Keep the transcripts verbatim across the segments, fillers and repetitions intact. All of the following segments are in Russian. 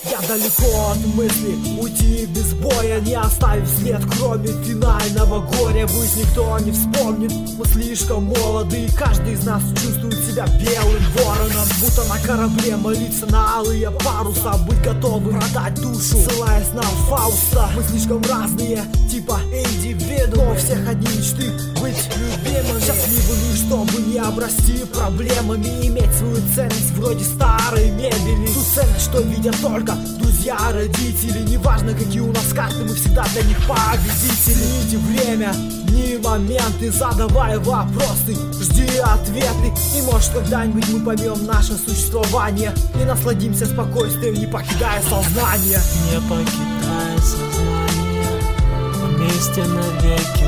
Я далеко от мысли уйти без боя, не оставив след, кроме финального горя. Пусть никто не вспомнит, мы слишком молоды, и каждый из нас чувствует себя белым вороном, будто на корабле молиться на алые паруса, быть готовым продать душу, ссылаясь на Фауста. Мы слишком разные, типа индивиду, но у всех одни мечты быть любимыми, счастливыми, чтобы не обрасти проблемами, иметь свою ценность вроде старой мебели, ту ценность, что видят только друзья, родители. Неважно, какие у нас карты, мы всегда для них победители. Цените время, дни, моменты, задавай вопросы, жди ответы. И может когда-нибудь мы поймем наше существование и насладимся спокойствием, не покидая сознание. Не покидая сознание, вместе навеки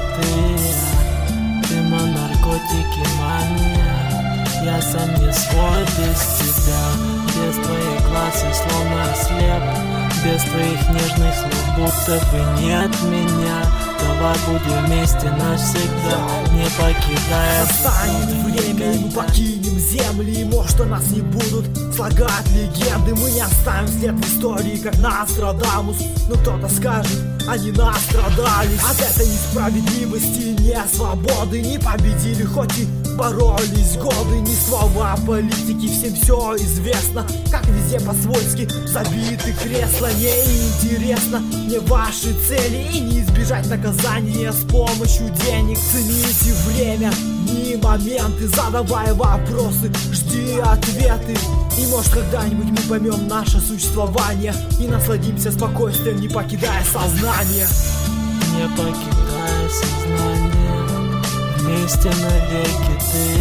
ты. Ты мой наркотики, мания, я сам не свой без тебя. Без твоих глаз я словно ослеп, без твоих нежных слов будто бы нет меня. Давай будем вместе навсегда, не покидая. Настанет время, и мы покинем земли, и может у нас не будут слагать легенды. Мы не оставим след в истории, как Нострадамус, но кто-то скажет, они настрадались от этой несправедливости, не свободы. Не победили, хоть и боролись годы. Ни слова политики, всем все известно, как везде по-свойски забиты кресла. Неинтересно мне ваши цели, и не избежать наказания с помощью денег. Цените время, дни, моменты, задавай вопросы, жди ответы. И может когда-нибудь мы поймем наше существование и насладимся спокойствием, не покидая сознание. Не покидая сознание, вместе навеки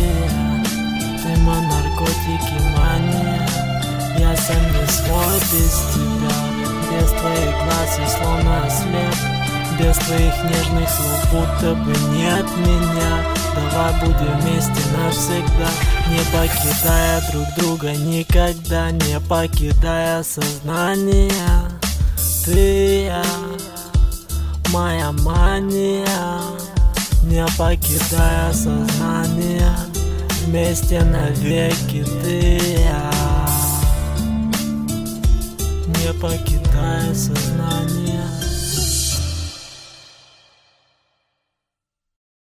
ты. Ты мой наркотики, мания, я сам не свой без тебя. Без твоих глаз я словно ослеп, без твоих нежных слов будто бы нет меня. Давай будем вместе навсегда, не покидая друг друга никогда, не покидая сознание. Ты я, моя мания, не покидая сознание, вместе навеки ты я. Не покидая сознание.